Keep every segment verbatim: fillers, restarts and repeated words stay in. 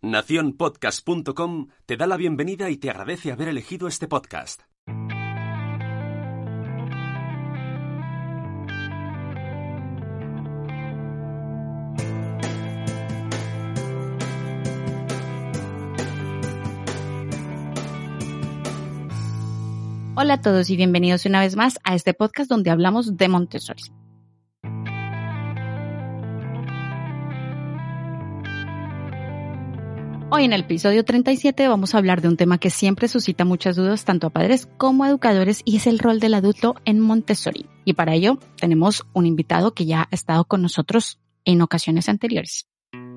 nación podcast punto com te da la bienvenida y te agradece haber elegido este podcast. Hola a todos y bienvenidos una vez más a este podcast donde hablamos de Montessori. Hoy en el episodio treinta y siete vamos a hablar de un tema que siempre suscita muchas dudas tanto a padres como a educadores y es el rol del adulto en Montessori. Y para ello tenemos un invitado que ya ha estado con nosotros en ocasiones anteriores.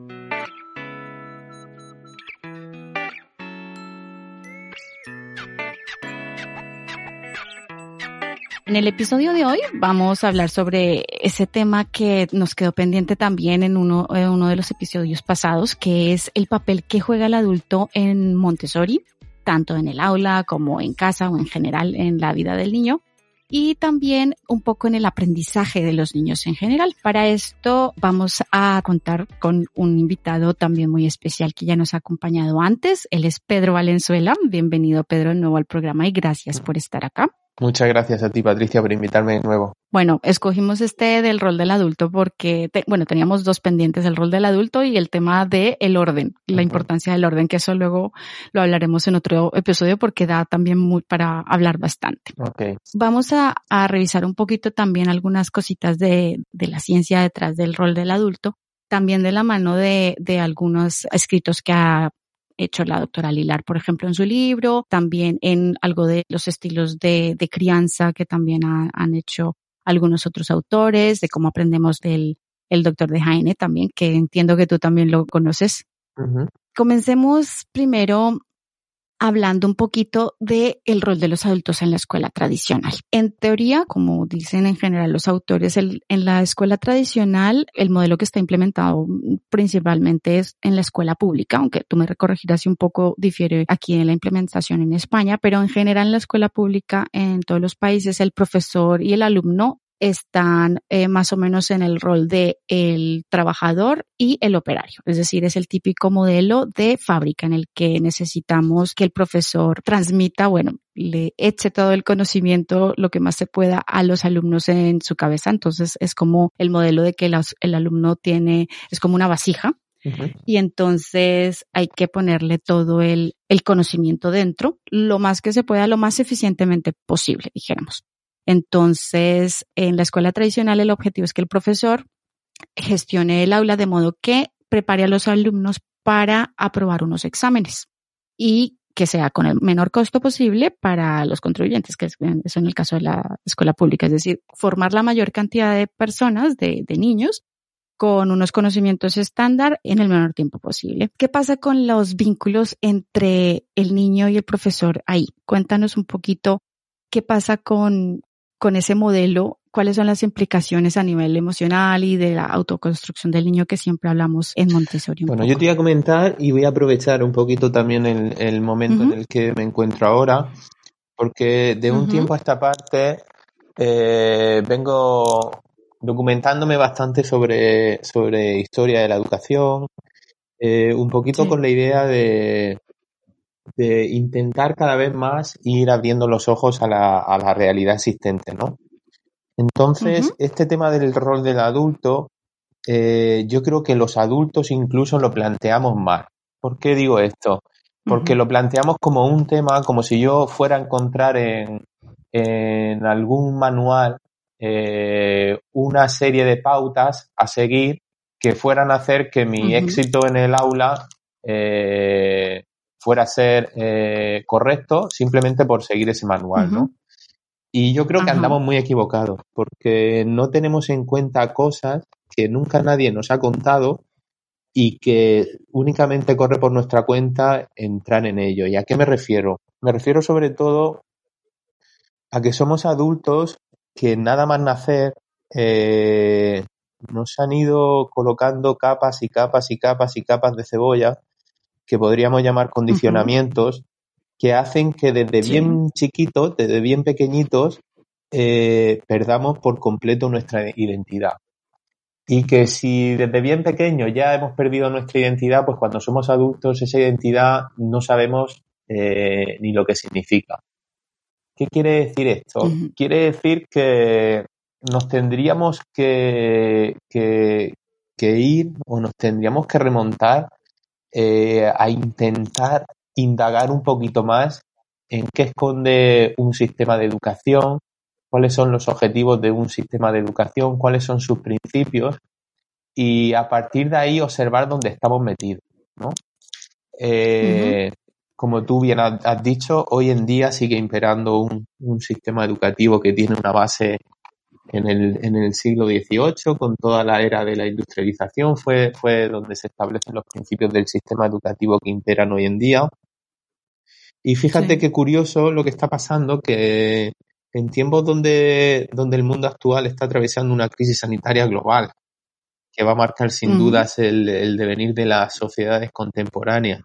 En el episodio de hoy vamos a hablar sobre ese tema que nos quedó pendiente también en uno, en uno de los episodios pasados, que es el papel que juega el adulto en Montessori, tanto en el aula como en casa o en general en la vida del niño, y también un poco en el aprendizaje de los niños en general. Para esto vamos a contar con un invitado también muy especial que ya nos ha acompañado antes. Él es Pedro Valenzuela. Bienvenido, Pedro, de nuevo al programa y gracias por estar acá. Muchas gracias a ti, Patricia, por invitarme de nuevo. Bueno, escogimos este del rol del adulto porque, te, bueno, teníamos dos pendientes, el rol del adulto y el tema de el orden, la uh-huh. importancia del orden, que eso luego lo hablaremos en otro episodio porque da también muy para hablar bastante. Okay. Vamos a, a revisar un poquito también algunas cositas de, de la ciencia detrás del rol del adulto, también de la mano de, de algunos escritos que ha hecho la doctora Lilar, por ejemplo, en su libro, también en algo de los estilos de, de crianza que también ha, han hecho algunos otros autores, de cómo aprendemos del el doctor de Heine también, que entiendo que tú también lo conoces. Uh-huh. Comencemos primero hablando un poquito de el rol de los adultos en la escuela tradicional. En teoría, como dicen en general los autores, el, en la escuela tradicional, el modelo que está implementado principalmente es en la escuela pública, aunque tú me corregirás si un poco difiere aquí en la implementación en España, pero en general en la escuela pública en todos los países el profesor y el alumno están eh, más o menos en el rol de el trabajador y el operario. Es decir, es el típico modelo de fábrica en el que necesitamos que el profesor transmita, bueno, le eche todo el conocimiento, lo que más se pueda a los alumnos en su cabeza. Entonces es como el modelo de que los, el alumno tiene, es como una vasija. Uh-huh. Y entonces hay que ponerle todo el, el conocimiento dentro, lo más que se pueda, lo más eficientemente posible, dijéramos. Entonces, en la escuela tradicional el objetivo es que el profesor gestione el aula de modo que prepare a los alumnos para aprobar unos exámenes y que sea con el menor costo posible para los contribuyentes, que es eso en el caso de la escuela pública, es decir, formar la mayor cantidad de personas, de, de niños, con unos conocimientos estándar en el menor tiempo posible. ¿Qué pasa con los vínculos entre el niño y el profesor ahí? Cuéntanos un poquito qué pasa con... con ese modelo, cuáles son las implicaciones a nivel emocional y de la autoconstrucción del niño que siempre hablamos en Montessori. Bueno, poco. yo te voy a comentar y voy a aprovechar un poquito también el, el momento uh-huh. en el que me encuentro ahora, porque de un uh-huh. tiempo a esta parte eh, vengo documentándome bastante sobre, sobre historia de la educación, eh, un poquito sí. con la idea de... de intentar cada vez más ir abriendo los ojos a la, a la realidad existente, ¿no? Entonces, uh-huh. este tema del rol del adulto, eh, yo creo que los adultos incluso lo planteamos mal. ¿Por qué digo esto? Porque uh-huh. lo planteamos como un tema, como si yo fuera a encontrar en, en algún manual eh, una serie de pautas a seguir que fueran a hacer que mi uh-huh. éxito en el aula eh, fuera a ser eh, correcto simplemente por seguir ese manual, uh-huh. ¿no? Y yo creo que uh-huh. andamos muy equivocados porque no tenemos en cuenta cosas que nunca nadie nos ha contado y que únicamente corre por nuestra cuenta entrar en ello. ¿Y a qué me refiero? Me refiero sobre todo a que somos adultos que nada más nacer eh, nos han ido colocando capas y capas y capas y capas de cebolla que podríamos llamar condicionamientos, uh-huh. que hacen que desde sí. bien chiquitos, desde bien pequeñitos, eh, perdamos por completo nuestra identidad. y que si desde bien pequeño ya hemos perdido nuestra identidad, pues cuando somos adultos esa identidad no sabemos eh, ni lo que significa. ¿Qué quiere decir esto? Uh-huh. Quiere decir que nos tendríamos que, que, que ir o nos tendríamos que remontar eh, a intentar indagar un poquito más en qué esconde un sistema de educación, cuáles son los objetivos de un sistema de educación, cuáles son sus principios y a partir de ahí observar dónde estamos metidos, ¿no? Eh, uh-huh. Como tú bien has dicho, hoy en día sigue imperando un, un sistema educativo que tiene una base en el, en el siglo dieciocho, con toda la era de la industrialización, fue, fue donde se establecen los principios del sistema educativo que imperan hoy en día. Y fíjate sí. Qué curioso lo que está pasando, que en tiempos donde, donde el mundo actual está atravesando una crisis sanitaria global, que va a marcar sin uh-huh. dudas el, el devenir de las sociedades contemporáneas,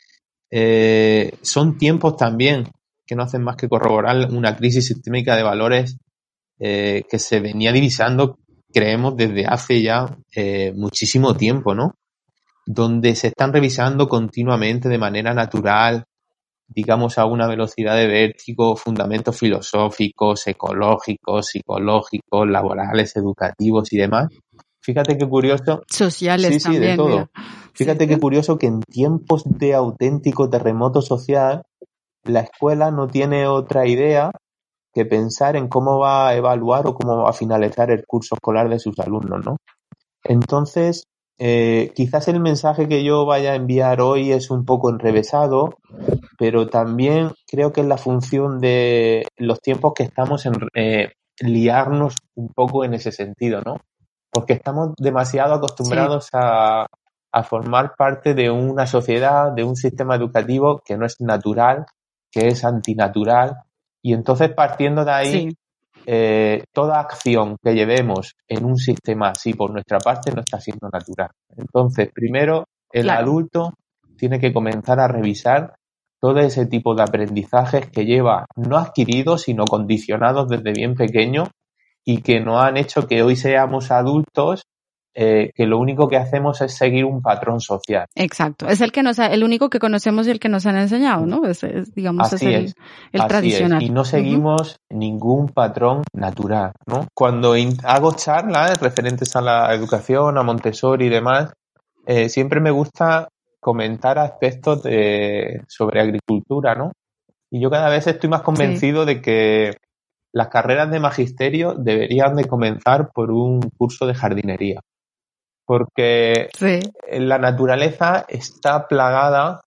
eh, son tiempos también que no hacen más que corroborar una crisis sistémica de valores eh, que se venía divisando, creemos, desde hace ya eh, muchísimo tiempo, ¿no? Donde se están revisando continuamente de manera natural, digamos a una velocidad de vértigo, fundamentos filosóficos, ecológicos, psicológicos, laborales, educativos y demás. Fíjate qué curioso. Sociales sí, sí, también. de todo. Mira. Fíjate sí. qué curioso que en tiempos de auténtico terremoto social, la escuela no tiene otra idea que pensar en cómo va a evaluar o cómo va a finalizar el curso escolar de sus alumnos, ¿no? Entonces, eh, quizás el mensaje que yo vaya a enviar hoy es un poco enrevesado, pero también creo que es la función de los tiempos que estamos en eh, liarnos un poco en ese sentido, ¿no? Porque estamos demasiado acostumbrados sí. a, a formar parte de una sociedad, de un sistema educativo que no es natural, que es antinatural, y entonces partiendo de ahí, sí. eh, toda acción que llevemos en un sistema así por nuestra parte no está siendo natural. Entonces, primero, el claro. adulto tiene que comenzar a revisar todo ese tipo de aprendizajes que lleva no adquiridos, sino condicionados desde bien pequeño y que nos han hecho que hoy seamos adultos eh, que lo único que hacemos es seguir un patrón social. Exacto, es el que nos ha, el único que conocemos y el que nos han enseñado, ¿no? Es, es digamos así es el, es, el así tradicional. Es. Y no seguimos uh-huh. ningún patrón natural, ¿no? Cuando in- hago charlas referentes a la educación, a Montessori y demás, eh, siempre me gusta comentar aspectos de, sobre agricultura, ¿no? Y yo cada vez estoy más convencido sí. de que las carreras de magisterio deberían de comenzar por un curso de jardinería. Porque sí. la naturaleza está plagada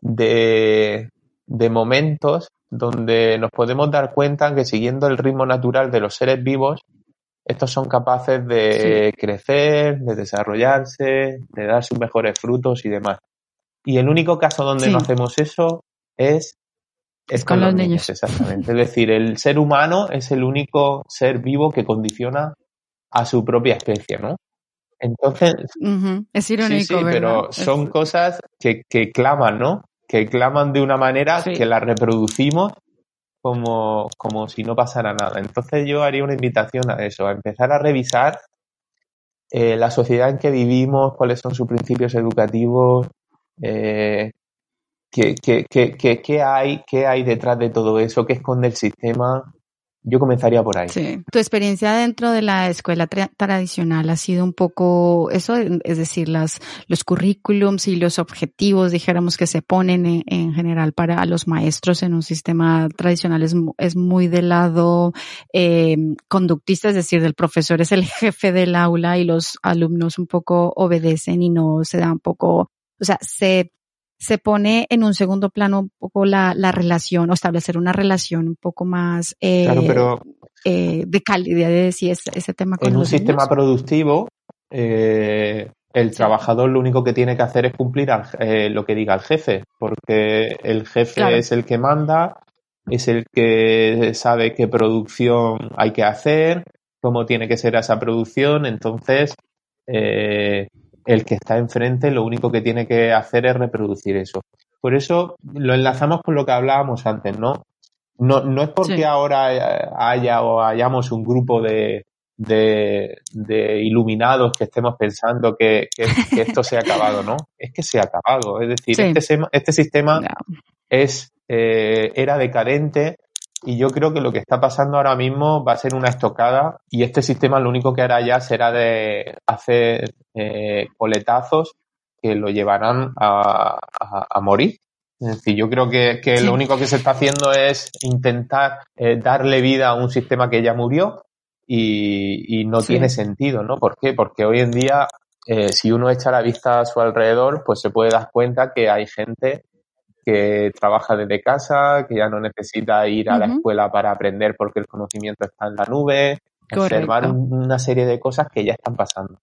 de, de momentos donde nos podemos dar cuenta que siguiendo el ritmo natural de los seres vivos, estos son capaces de sí. crecer, de desarrollarse, de dar sus mejores frutos y demás. Y el único caso donde sí. no hacemos eso es, es, es con, con los, los niños. niños. Exactamente. Es decir, el ser humano es el único ser vivo que condiciona a su propia especie, ¿no? Entonces, uh-huh. es irónico, sí, sí, ¿verdad? pero son es... cosas que, que claman, ¿no? Que claman de una manera sí. que las reproducimos como, como si no pasara nada. Entonces yo haría una invitación a eso, a empezar a revisar eh, la sociedad en que vivimos, cuáles son sus principios educativos, eh, qué, qué, qué, qué, qué hay, qué hay detrás de todo eso, qué esconde el sistema. Yo comenzaría por ahí. Sí. Tu experiencia dentro de la escuela tra- tradicional ha sido un poco eso, es decir, las, los currículums y los objetivos, dijéramos, que se ponen en, en general para los maestros en un sistema tradicional es, es muy del lado eh, conductista, es decir, del profesor es el jefe del aula y los alumnos un poco obedecen y no se da un poco, o sea, se se pone en un segundo plano un poco la, la relación o establecer una relación un poco más eh, claro, pero eh, de calidad de decir ese, ese tema con en los un sistema niños. productivo eh, el sí. trabajador lo único que tiene que hacer es cumplir al, eh, lo que diga el jefe, porque el jefe claro. es el que manda, es el que sabe qué producción hay que hacer, cómo tiene que ser esa producción, entonces eh, el que está enfrente lo único que tiene que hacer es reproducir eso. Por eso lo enlazamos con lo que hablábamos antes, ¿no? No, no es porque sí. ahora haya o hayamos un grupo de, de, de iluminados que estemos pensando que, que, que esto se ha acabado, ¿no? Es que se ha acabado. Es decir, Sí. este, este sistema No. es eh, era decadente y yo creo que lo que está pasando ahora mismo va a ser una estocada y este sistema lo único que hará ya será de hacer eh, coletazos que lo llevarán a, a, a morir. Es decir, yo creo que, que sí. Lo único que se está haciendo es intentar eh, darle vida a un sistema que ya murió y, y no sí. tiene sentido, ¿no? ¿Por qué? Porque hoy en día, eh, si uno echa la vista a su alrededor, pues se puede dar cuenta que hay gente que trabaja desde casa, que ya no necesita ir a uh-huh. la escuela para aprender porque el conocimiento está en la nube, Correcto. Observar un, una serie de cosas que ya están pasando.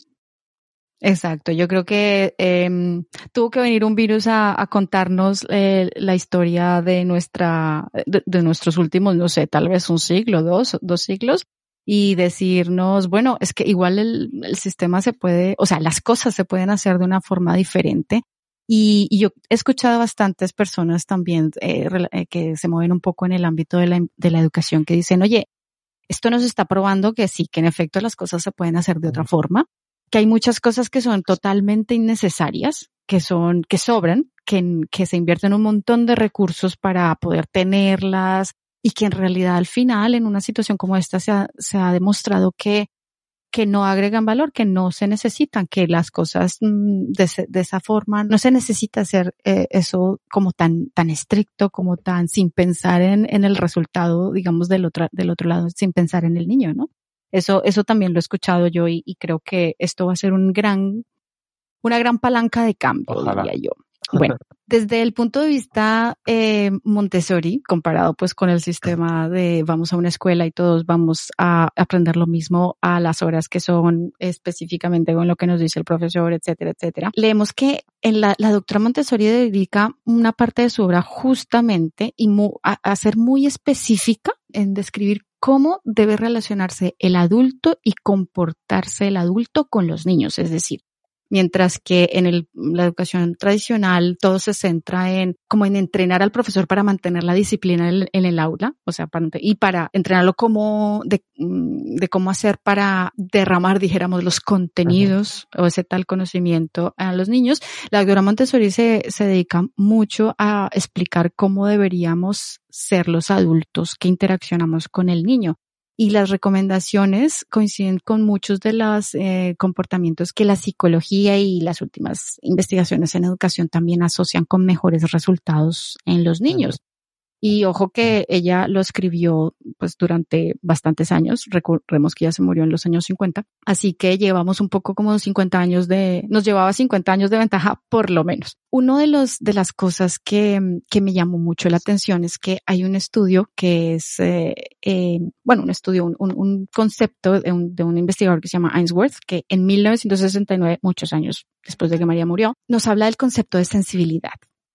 Exacto, yo creo que eh, tuvo que venir un virus a, a contarnos eh, la historia de nuestra, de, de nuestros últimos, no sé, tal vez un siglo, dos, dos siglos, y decirnos, bueno, es que igual el, el sistema se puede, o sea, las cosas se pueden hacer de una forma diferente. Y, y yo he escuchado bastantes personas también eh, que se mueven un poco en el ámbito de la, de la educación que dicen, oye, esto nos está probando que sí, que en efecto las cosas se pueden hacer de otra forma, que hay muchas cosas que son totalmente innecesarias, que son, que sobran, que, que se invierten un montón de recursos para poder tenerlas y que en realidad al final en una situación como esta se ha, se ha demostrado que que no agregan valor, que no se necesitan, que las cosas de, de esa forma, no se necesita hacer eh, eso como tan tan estricto, como tan sin pensar en, en el resultado, digamos, del otro, del otro lado, sin pensar en el niño, ¿no? Eso, eso también lo he escuchado yo y, y creo que esto va a ser un gran, una gran palanca de cambio, Ojalá. diría yo. Bueno, desde el punto de vista eh, Montessori, comparado pues con el sistema de vamos a una escuela y todos vamos a aprender lo mismo a las horas que son específicamente con lo que nos dice el profesor, etcétera, etcétera, leemos que en la, la doctora Montessori dedica una parte de su obra justamente y mu, a, a ser muy específica en describir cómo debe relacionarse el adulto y comportarse el adulto con los niños, es decir, mientras que en el, la educación tradicional todo se centra en como en entrenar al profesor para mantener la disciplina en, en el aula, o sea, para, y para entrenarlo como de, de cómo hacer para derramar, dijéramos, los contenidos uh-huh. o ese tal conocimiento a los niños. La doctora Montessori se, se dedica mucho a explicar cómo deberíamos ser los adultos que interaccionamos con el niño. Y las recomendaciones coinciden con muchos de los eh, comportamientos que la psicología y las últimas investigaciones en educación también asocian con mejores resultados en los niños. Uh-huh. Y ojo que ella lo escribió pues durante bastantes años, recordemos que ella se murió en los años cincuenta, así que llevamos un poco como cincuenta años de, nos llevaba cincuenta años de ventaja por lo menos. Uno de los, de las cosas que, que me llamó mucho la atención es que hay un estudio que es, eh, eh, bueno, un estudio, un, un, un concepto de un, de un investigador que se llama Ainsworth, que en mil novecientos sesenta y nueve, muchos años después de que María murió, nos habla del concepto de sensibilidad.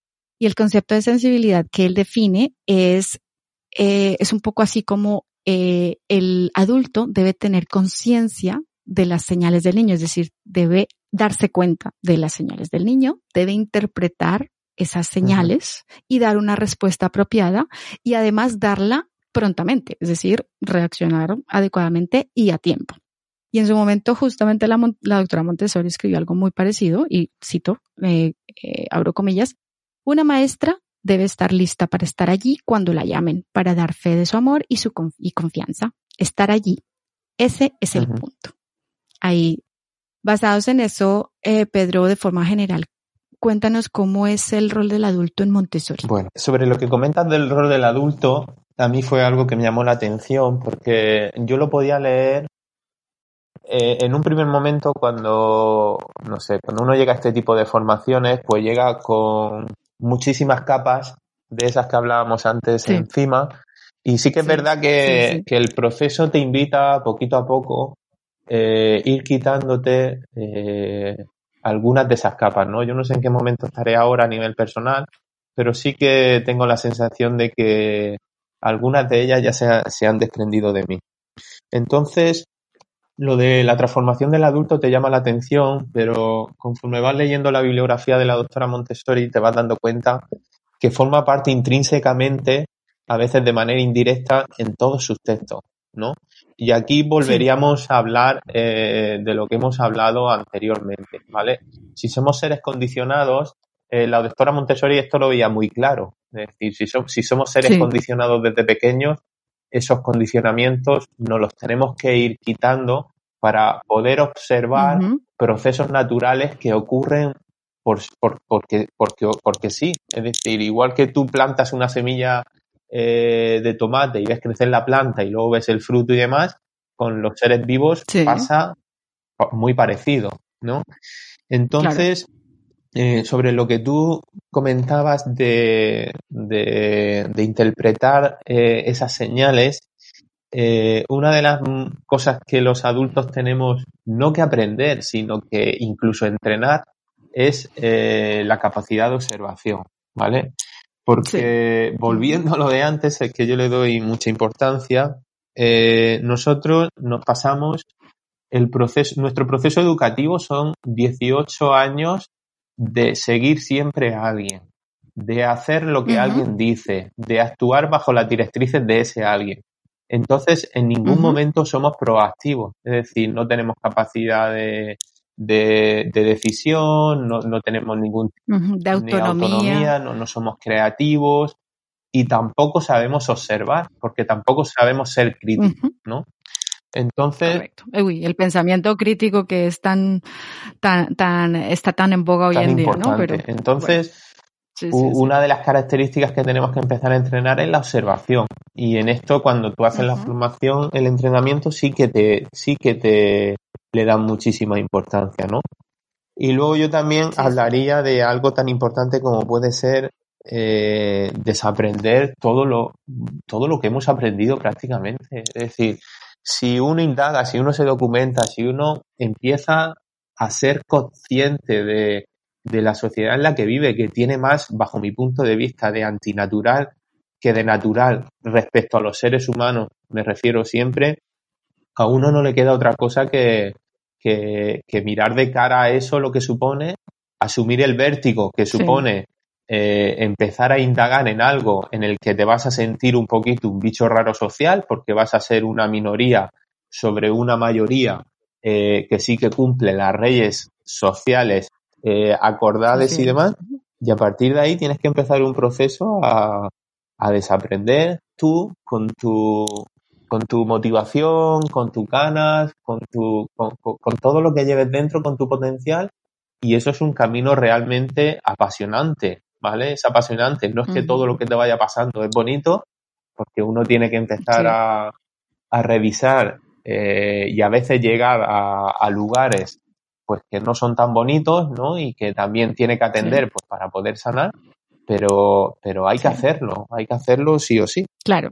Y el concepto de sensibilidad que él define es, eh, es un poco así como eh, el adulto debe tener conciencia de las señales del niño, es decir, debe darse cuenta de las señales del niño, debe interpretar esas señales uh-huh. y dar una respuesta apropiada y además darla prontamente, es decir, reaccionar adecuadamente y a tiempo. Y en su momento justamente la, la doctora Montessori escribió algo muy parecido y cito, eh, eh, abro comillas, una maestra debe estar lista para estar allí cuando la llamen, para dar fe de su amor y su conf- y confianza. Estar allí. Ese es el uh-huh. punto. Ahí, basados en eso, eh, Pedro, de forma general, cuéntanos cómo es el rol del adulto en Montessori. Bueno, sobre lo que comentas del rol del adulto, a mí fue algo que me llamó la atención porque yo lo podía leer eh, en un primer momento cuando, no sé, cuando uno llega a este tipo de formaciones, pues llega con muchísimas capas de esas que hablábamos antes sí. encima y sí que es sí, verdad que, sí, sí. que el proceso te invita poquito a poco eh, ir quitándote eh, algunas de esas capas, ¿no? Yo no sé en qué momento estaré ahora a nivel personal, pero sí que tengo la sensación de que algunas de ellas ya se, ha, se han desprendido de mí. Entonces, lo de la transformación del adulto te llama la atención, pero conforme vas leyendo la bibliografía de la doctora Montessori te vas dando cuenta que forma parte intrínsecamente, a veces de manera indirecta, en todos sus textos. ¿no? Y aquí volveríamos sí. a hablar eh, de lo que hemos hablado anteriormente, ¿vale? Si somos seres condicionados, eh, la doctora Montessori esto lo veía muy claro. Es decir, si, so, si somos seres sí. condicionados desde pequeños, esos condicionamientos nos los tenemos que ir quitando para poder observar uh-huh. procesos naturales que ocurren por, por, porque, porque, porque sí. Es decir, igual que tú plantas una semilla eh, de tomate y ves crecer la planta y luego ves el fruto y demás, con los seres vivos sí. pasa muy parecido, ¿no? Entonces, claro. eh, sobre lo que tú comentabas de, de, de interpretar eh, esas señales, Eh, una de las cosas que los adultos tenemos no que aprender, sino que incluso entrenar es eh, la capacidad de observación, ¿vale? Porque sí. volviendo a lo de antes, es que yo le doy mucha importancia, eh, nosotros nos pasamos el proceso, nuestro proceso educativo son dieciocho años de seguir siempre a alguien, de hacer lo que uh-huh. alguien dice, de actuar bajo las directrices de ese alguien. Entonces, en ningún uh-huh. momento somos proactivos, es decir, no tenemos capacidad de, de, de decisión, no, no tenemos ningún uh-huh. de autonomía, autonomía no, no somos creativos y tampoco sabemos observar, porque tampoco sabemos ser críticos, uh-huh. ¿no? Entonces, correcto. Uy, el pensamiento crítico que es tan, tan, tan, está tan en boga hoy en día, ¿no? Pero, entonces, bueno. Sí, sí, una sí. de las características que tenemos que empezar a entrenar es la observación. Y en esto, cuando tú haces uh-huh. la formación, el entrenamiento sí que te, sí que te le dan muchísima importancia, ¿no? Y luego yo también sí, hablaría sí. de algo tan importante como puede ser eh, desaprender todo lo, todo lo que hemos aprendido prácticamente. Es decir, si uno indaga, si uno se documenta, si uno empieza a ser consciente de de la sociedad en la que vive, que tiene más, bajo mi punto de vista, de antinatural que de natural respecto a los seres humanos, me refiero siempre, a uno no le queda otra cosa que, que, que mirar de cara a eso lo que supone, asumir el vértigo que supone sí. eh, empezar a indagar en algo en el que te vas a sentir un poquito un bicho raro social, porque vas a ser una minoría sobre una mayoría eh, que sí que cumple las leyes sociales Eh, acordades sí. y demás, y a partir de ahí tienes que empezar un proceso a, a desaprender tú con tu con tu motivación, con tus ganas, con tu con, con, con todo lo que lleves dentro, con tu potencial, y eso es un camino realmente apasionante, ¿vale? Es apasionante, no es que uh-huh. todo lo que te vaya pasando es bonito, porque uno tiene que empezar sí. a, a revisar eh, y a veces llegar a, a lugares pues que no son tan bonitos, ¿no? Y que también tiene que atender sí. pues para poder sanar, pero, pero hay sí. que hacerlo, hay que hacerlo sí o sí. Claro.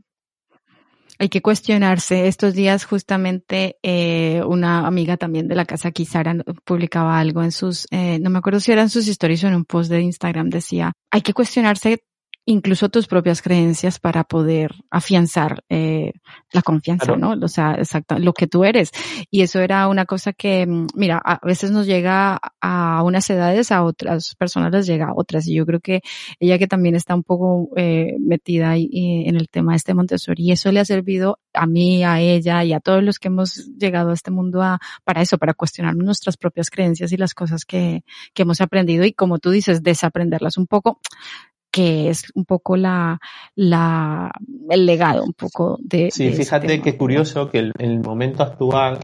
Hay que cuestionarse. Estos días justamente eh, una amiga también de la casa aquí, Sara, publicaba algo en sus, eh, no me acuerdo si eran sus stories o en un post de Instagram, decía, hay que cuestionarse incluso tus propias creencias para poder afianzar eh, la confianza, claro. ¿no? O sea, exacto, lo que tú eres. Y eso era una cosa que, mira, a veces nos llega a unas edades, a otras personas les llega a otras. Y yo creo que ella que también está un poco eh, metida ahí en el tema de este Montessori, y eso le ha servido a mí, a ella y a todos los que hemos llegado a este mundo a, para eso, para cuestionar nuestras propias creencias y las cosas que, que hemos aprendido y, como tú dices, desaprenderlas un poco, que es un poco la, la, el legado un poco de. Sí, de fíjate qué curioso que el, el momento actual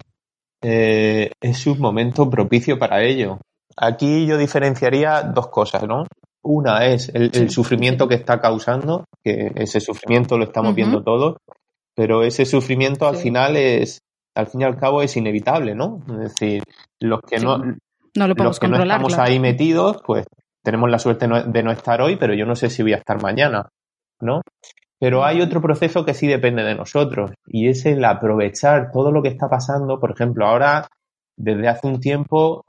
eh, es un momento propicio para ello. Aquí yo diferenciaría dos cosas, ¿no? Una es el, el sí, sufrimiento sí. que está causando, que ese sufrimiento lo estamos uh-huh. viendo todos, pero ese sufrimiento sí. al final es, al fin y al cabo es inevitable, ¿no? Es decir, los que sí. no, no lo los que no estamos claro. ahí metidos, pues tenemos la suerte de no estar hoy, pero yo no sé si voy a estar mañana, ¿no? Pero hay otro proceso que sí depende de nosotros, y es el aprovechar todo lo que está pasando. Por ejemplo, ahora, desde hace un tiempo,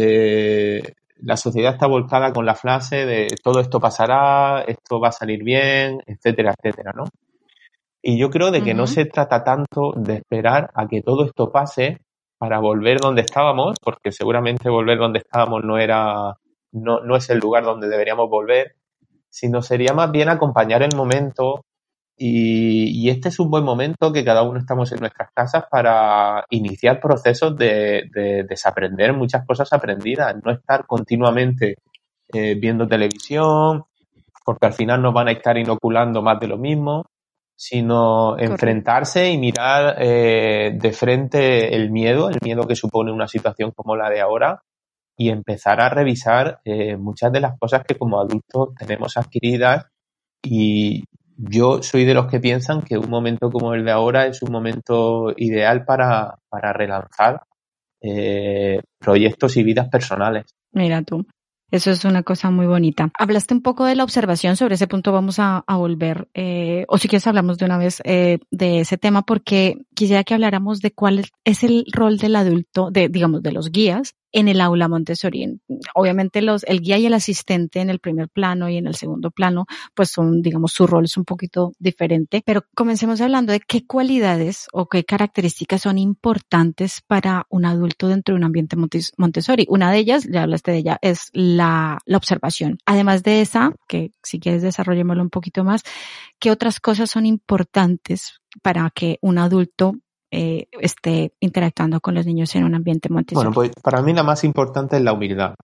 eh, la sociedad está volcada con la frase de todo esto pasará, esto va a salir bien, etcétera, etcétera, ¿no? Y yo creo de que uh-huh. no se trata tanto de esperar a que todo esto pase para volver donde estábamos, porque seguramente volver donde estábamos no era... No, no es el lugar donde deberíamos volver, sino sería más bien acompañar el momento Y, y este es un buen momento que cada uno estamos en nuestras casas para iniciar procesos de, de desaprender muchas cosas aprendidas, no estar continuamente eh, viendo televisión, porque al final nos van a estar inoculando más de lo mismo, sino enfrentarse y mirar eh, de frente el miedo, el miedo que supone una situación como la de ahora, y empezar a revisar eh, muchas de las cosas que como adultos tenemos adquiridas. Y yo soy de los que piensan que un momento como el de ahora es un momento ideal para, para relanzar eh, proyectos y vidas personales. Mira tú. Eso es una cosa muy bonita. Hablaste un poco de la observación, sobre ese punto vamos a, a volver, eh, o si quieres hablamos de una vez eh, de ese tema, porque quisiera que habláramos de cuál es el rol del adulto, de digamos, de los guías en el aula Montessori. Obviamente los, el guía y el asistente en el primer plano y en el segundo plano, pues son, digamos, su rol es un poquito diferente, pero comencemos hablando de qué cualidades o qué características son importantes para un adulto dentro de un ambiente Montessori. Una de ellas, ya hablaste de ella, es la, la observación. Además de esa, que si quieres desarrollémoslo un poquito más, ¿qué otras cosas son importantes para que un adulto Eh, esté interactuando con los niños en un ambiente Montessori? Bueno, pues para mí la más importante es la humildad,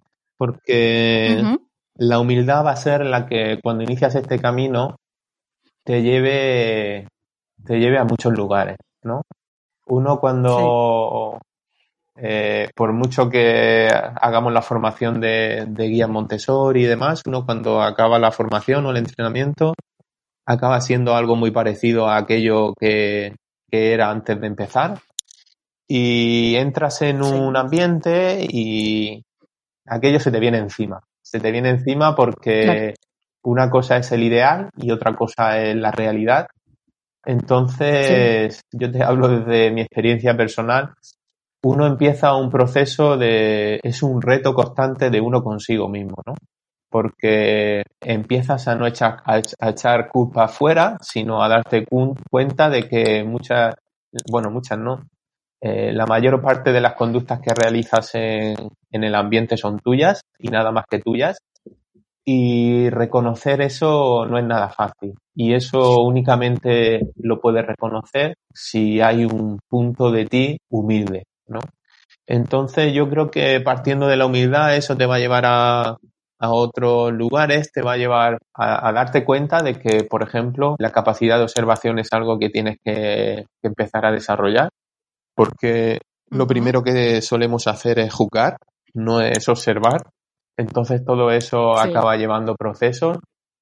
porque uh-huh. la humildad va a ser la que cuando inicias este camino te lleve, te lleve a muchos lugares, ¿no? Uno cuando, sí. eh, por mucho que hagamos la formación de, de guía Montessori y demás, uno cuando acaba la formación o el entrenamiento acaba siendo algo muy parecido a aquello que que era antes de empezar, y entras en un ambiente y aquello se te viene encima. Se te viene encima porque claro. Una cosa es el ideal y otra cosa es la realidad. Entonces, sí. Yo te hablo desde mi experiencia personal. Uno empieza un proceso de... es un reto constante de uno consigo mismo, ¿no? Porque empiezas a no echar, a, a echar culpa afuera, sino a darte cu- cuenta de que muchas, bueno, muchas no, eh, la mayor parte de las conductas que realizas en, en el ambiente son tuyas y nada más que tuyas, y reconocer eso no es nada fácil, y eso únicamente lo puedes reconocer si hay un punto de ti humilde, ¿no? Entonces yo creo que partiendo de la humildad eso te va a llevar a a otros lugares, te va a llevar a, a darte cuenta de que, por ejemplo, la capacidad de observación es algo que tienes que, que empezar a desarrollar, porque uh-huh. Lo primero que solemos hacer es juzgar, no es observar. Entonces todo eso sí. Acaba llevando procesos,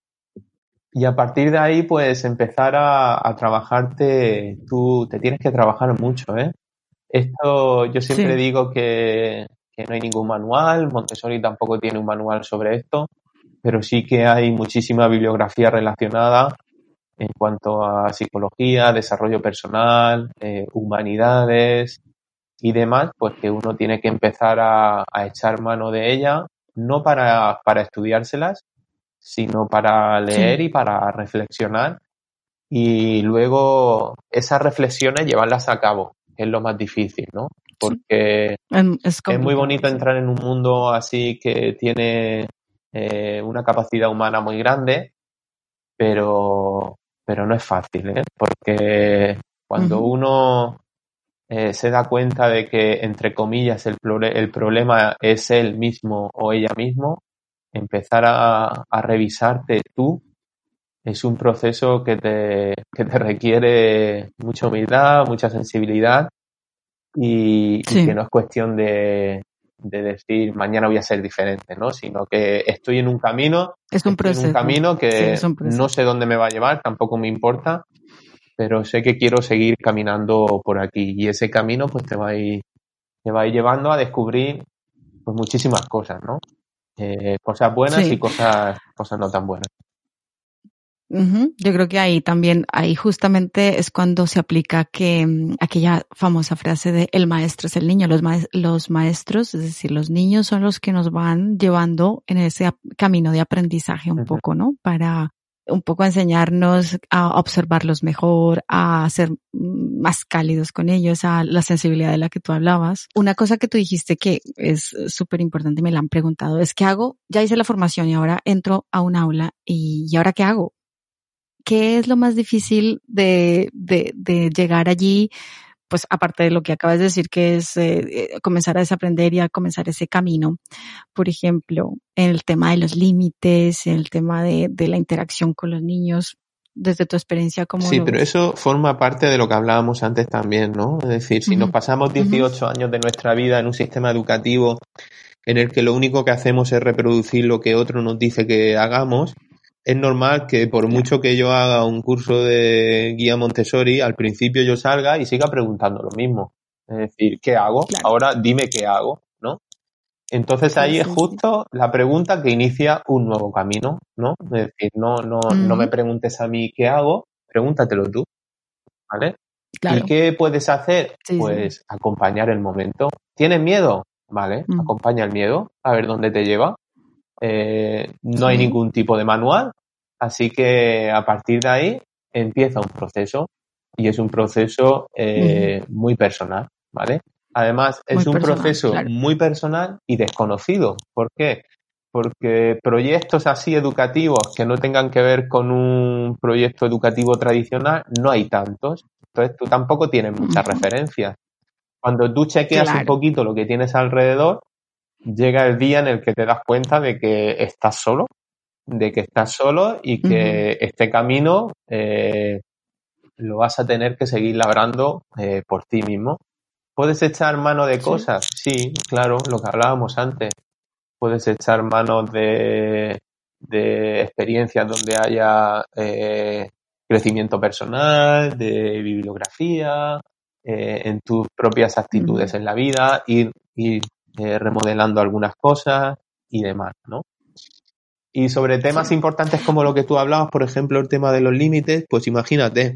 y a partir de ahí pues empezar a, a trabajarte. Tú te tienes que trabajar mucho, ¿eh? Esto yo siempre sí. digo que que no hay ningún manual, Montessori tampoco tiene un manual sobre esto, pero sí que hay muchísima bibliografía relacionada en cuanto a psicología, desarrollo personal, eh, humanidades y demás, pues que uno tiene que empezar a, a echar mano de ella, no para, para estudiárselas, sino para leer sí. Y para reflexionar, y luego esas reflexiones llevarlas a cabo, que es lo más difícil, ¿no? Porque es, es muy bonito sí. Entrar en un mundo así que tiene eh, una capacidad humana muy grande, pero, pero no es fácil, ¿eh? Porque cuando uh-huh. uno eh, se da cuenta de que, entre comillas, el, el problema es él mismo o ella mismo, empezar a, a revisarte tú es un proceso que te, que te requiere mucha humildad, mucha sensibilidad. Y, sí. Y que no es cuestión de, de decir mañana voy a ser diferente, ¿no? Sino que estoy en un camino, es un estoy proceso. en un camino que sí, es un no sé dónde me va a llevar, tampoco me importa, pero sé que quiero seguir caminando por aquí, y ese camino pues te va a ir, te va a ir llevando a descubrir pues muchísimas cosas, ¿no? Eh, cosas buenas sí. Y cosas, cosas no tan buenas. Uh-huh. Yo creo que ahí también, ahí justamente es cuando se aplica que um, aquella famosa frase de el maestro es el niño. Los, ma- los maestros, es decir, los niños son los que nos van llevando en ese ap- camino de aprendizaje un uh-huh. poco, ¿no? Para un poco enseñarnos a observarlos mejor, a ser más cálidos con ellos, a la sensibilidad de la que tú hablabas. Una cosa que tú dijiste que es súper importante y me la han preguntado es, ¿qué hago? Ya hice la formación y ahora entro a un aula y, ¿y ahora qué hago? ¿qué es lo más difícil de, de, de llegar allí? Pues aparte de lo que acabas de decir, que es eh, comenzar a desaprender y a comenzar ese camino. Por ejemplo, en el tema de los límites, en el tema de, de la interacción con los niños, desde tu experiencia, ¿cómo Sí, lo pero ves? eso forma parte de lo que hablábamos antes también, ¿no? Es decir, si nos Uh-huh. pasamos dieciocho uh-huh. años de nuestra vida en un sistema educativo en el que lo único que hacemos es reproducir lo que otro nos dice que hagamos, es normal que por claro. mucho que yo haga un curso de guía Montessori, al principio yo salga y siga preguntando lo mismo. Es decir, ¿qué hago? Claro. Ahora dime qué hago, ¿no? Entonces ahí sí, es justo sí. la pregunta que inicia un nuevo camino, ¿no? Es decir, no, no, uh-huh. no me preguntes a mí qué hago, pregúntatelo tú, ¿vale? Claro. ¿Y qué puedes hacer? Sí, pues sí. acompañar el momento. ¿Tienes miedo? Vale, uh-huh. acompaña el miedo, a ver dónde te lleva. Eh, no sí. hay ningún tipo de manual, así que a partir de ahí empieza un proceso y es un proceso eh, uh-huh. muy personal, ¿vale? Además, es muy un personal, proceso claro. muy personal y desconocido. ¿Por qué? Porque proyectos así educativos que no tengan que ver con un proyecto educativo tradicional, no hay tantos. Entonces, tú tampoco tienes muchas uh-huh. referencias. Cuando tú chequeas claro. un poquito lo que tienes alrededor, llega el día en el que te das cuenta de que estás solo, de que estás solo y que uh-huh. este camino eh, lo vas a tener que seguir labrando eh, por ti mismo. ¿Puedes echar mano de cosas? Sí. sí, claro, lo que hablábamos antes. Puedes echar mano de, de experiencias donde haya eh, crecimiento personal, de bibliografía, eh, en tus propias actitudes uh-huh. en la vida, ir, ir eh, remodelando algunas cosas y demás, ¿no? Y sobre temas sí. importantes como lo que tú hablabas, por ejemplo, el tema de los límites, pues imagínate,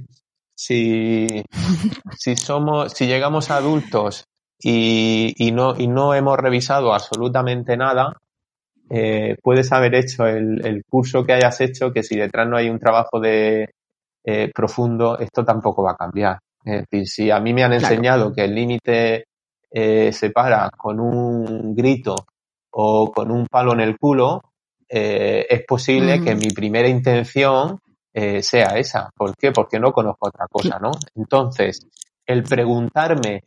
si, si somos, si llegamos a adultos y, y no, y no hemos revisado absolutamente nada, eh, puedes haber hecho el, el curso que hayas hecho, que si detrás no hay un trabajo de eh, profundo, esto tampoco va a cambiar. Es decir, si a mí me han enseñado claro. que el límite eh, se para con un grito o con un palo en el culo, eh, es posible uh-huh. que mi primera intención eh, sea esa. ¿Por qué? Porque no conozco otra cosa, ¿no? Entonces, el preguntarme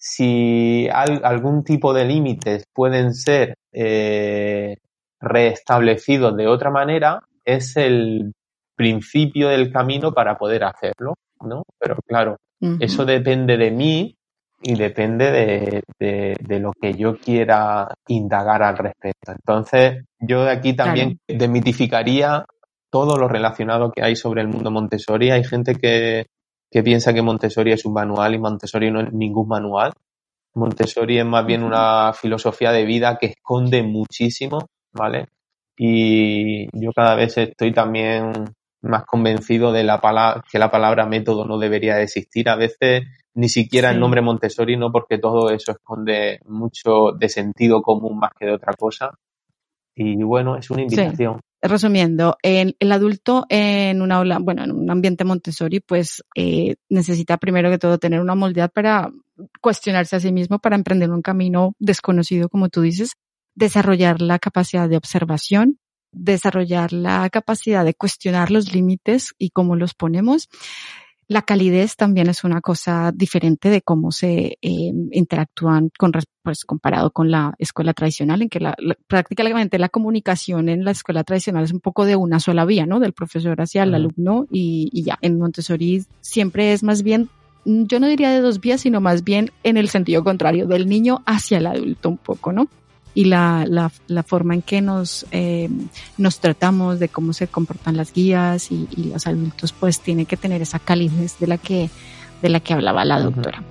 si hay algún tipo de límites pueden ser eh, reestablecidos de otra manera es el principio del camino para poder hacerlo, ¿no? Pero claro, uh-huh. eso depende de mí y depende de, de, de lo que yo quiera indagar al respecto. Entonces, yo de aquí también claro. desmitificaría todo lo relacionado que hay sobre el mundo Montessori. Hay gente que, que piensa que Montessori es un manual y Montessori no es ningún manual. Montessori es más bien una filosofía de vida que esconde muchísimo, ¿vale? Y yo cada vez estoy también más convencido de la palabra, que la palabra método no debería existir. A veces ni siquiera sí. el nombre Montessori, no, porque todo eso esconde mucho de sentido común más que de otra cosa. Y bueno, es una invitación. Sí. Resumiendo, el, el adulto en una aula, bueno, en un ambiente Montessori, pues eh, necesita primero que todo tener una movilidad para cuestionarse a sí mismo, para emprender un camino desconocido, como tú dices, desarrollar la capacidad de observación, desarrollar la capacidad de cuestionar los límites y cómo los ponemos. La calidez también es una cosa diferente de cómo se eh, interactúan con, pues, comparado con la escuela tradicional, en que la, la, prácticamente la comunicación en la escuela tradicional es un poco de una sola vía, ¿no? Del profesor hacia el uh-huh. alumno y, y ya. En Montessori siempre es más bien, yo no diría de dos vías, sino más bien en el sentido contrario, del niño hacia el adulto un poco, ¿no? Y la, la, la forma en que nos, eh, nos tratamos, de cómo se comportan las guías y, y los adultos, pues tiene que tener esa calidez de la que, de la que hablaba la doctora.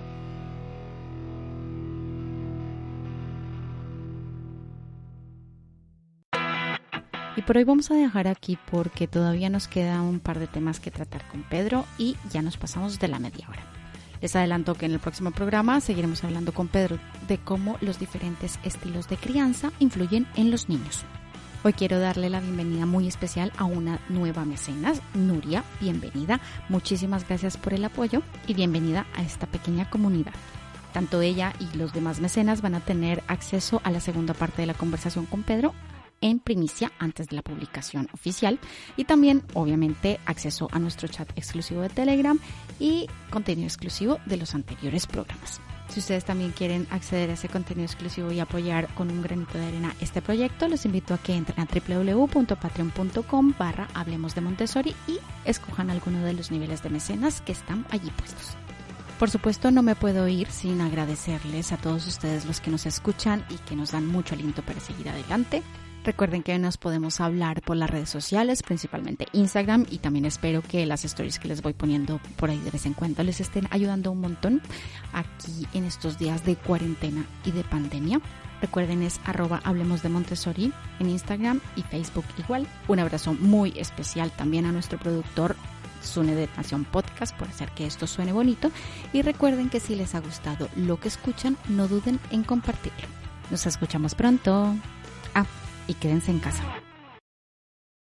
Y por hoy vamos a dejar aquí porque todavía nos queda un par de temas que tratar con Pedro y ya nos pasamos de la media hora. Les adelanto que en el próximo programa seguiremos hablando con Pedro de cómo los diferentes estilos de crianza influyen en los niños. Hoy quiero darle la bienvenida muy especial a una nueva mecenas, Nuria, bienvenida. Muchísimas gracias por el apoyo y bienvenida a esta pequeña comunidad. Tanto ella y los demás mecenas van a tener acceso a la segunda parte de la conversación con Pedro en primicia antes de la publicación oficial y también obviamente acceso a nuestro chat exclusivo de Telegram y contenido exclusivo de los anteriores programas. Si ustedes también quieren acceder a ese contenido exclusivo y apoyar con un granito de arena este proyecto, los invito a que entren a doble u doble u doble u punto patreon punto com barra Hablemos de Montessori y escojan alguno de los niveles de mecenas que están allí puestos. Por supuesto, no me puedo ir sin agradecerles a todos ustedes los que nos escuchan y que nos dan mucho aliento para seguir adelante. Recuerden que nos podemos hablar por las redes sociales, principalmente Instagram, y también espero que las stories que les voy poniendo por ahí de vez en cuando les estén ayudando un montón aquí en estos días de cuarentena y de pandemia. Recuerden, es arroba Hablemos de Montessori en Instagram y Facebook igual. Un abrazo muy especial también a nuestro productor Sune de Nación Podcast por hacer que esto suene bonito. Y recuerden que si les ha gustado lo que escuchan, no duden en compartirlo. Nos escuchamos pronto. Ah, y quédense en casa.